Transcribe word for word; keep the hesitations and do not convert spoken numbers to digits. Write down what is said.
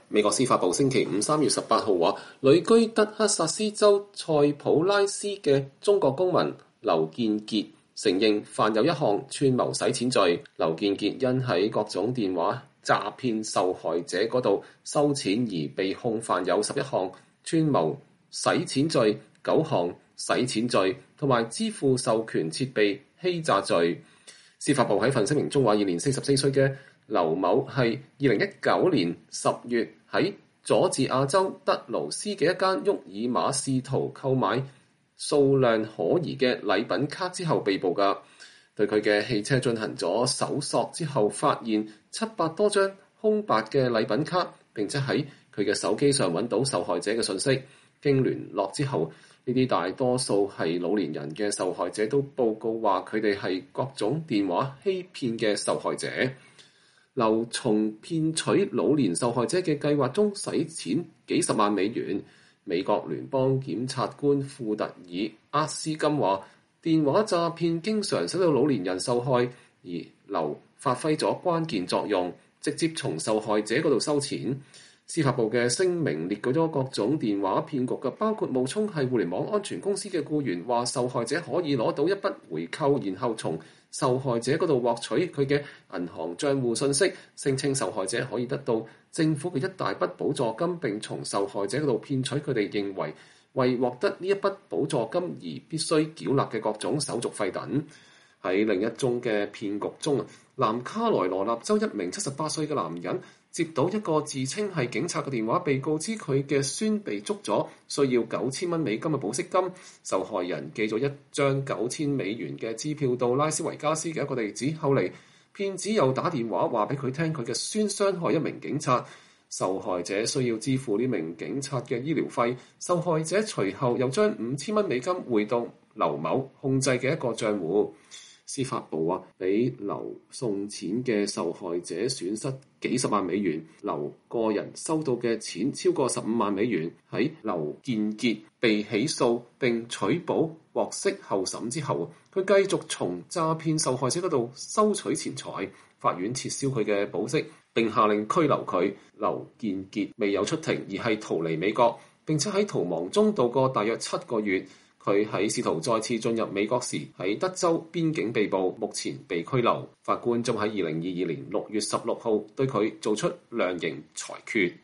美國司法部星期五三月十八號話，旅居德克薩斯州塞普拉斯嘅中國公民劉建傑承認犯有一項串謀洗錢罪。劉建傑因喺各種電話詐騙受害者嗰度收錢而被控犯有十一項串謀洗錢罪、九項洗錢罪同埋支付授權設備欺詐罪。司法部喺份聲明中話，現年四十四歲嘅劉某係二零一九年十月喺佐治亞州德勞斯嘅一間沃爾瑪試圖購買數量可疑嘅禮品卡之後被捕㗎。對佢嘅汽車進行咗搜索之後，發現七百多張空白嘅禮品卡，並且喺佢嘅手機上揾到受害者嘅信息。經聯絡之後，呢啲大多數係老年人嘅受害者都報告話佢哋係各種電話欺騙嘅受害者。劉從騙取老年受害者嘅計劃中洗錢幾十萬美元。美國聯邦檢察官庫特爾厄斯金話，電話詐騙經常使到老年人受害，而劉發揮咗關鍵作用，直接從受害者嗰度收錢。司法部嘅聲明列舉咗各種電話騙局嘅，包括冒充係互聯網安全公司嘅僱員，話受害者可以攞到一筆回扣，然後從受害者嗰度獲取佢嘅銀行帳戶信息，聲稱受害者可以得到政府嘅一大筆補助金，並從受害者嗰度騙取佢哋認為為獲得呢一筆補助金而必須繳納嘅各種手續費等。喺另一宗嘅騙局中，南卡羅來納州一名七十八歲嘅男人接到一個自稱係警察嘅電話，被告知佢嘅孫被捉咗，需要九千蚊美金嘅保釋金。受害人寄咗一張九千美元嘅支票到拉斯維加斯嘅一個地址，後嚟騙子又打電話話俾佢聽佢嘅孫傷害一名警察，受害者需要支付呢名警察嘅醫療費。受害者隨後又將五千蚊美金匯到劉某控制嘅一個賬戶。司法部話，俾劉送錢嘅受害者損失幾十萬美元，劉個人收到嘅錢超過十五萬美元。喺劉建傑被起訴並取保獲釋候審之後，佢繼續從詐騙受害者嗰度收取錢財。法院撤銷佢嘅保釋並下令拘留佢。劉建傑未有出庭，而係逃離美國，並且喺逃亡中度過大約七個月。佢喺試圖再次進入美國時，喺德州邊境被捕，目前被拘留。法官將喺二零二二年六月十六號對佢做出量刑裁決。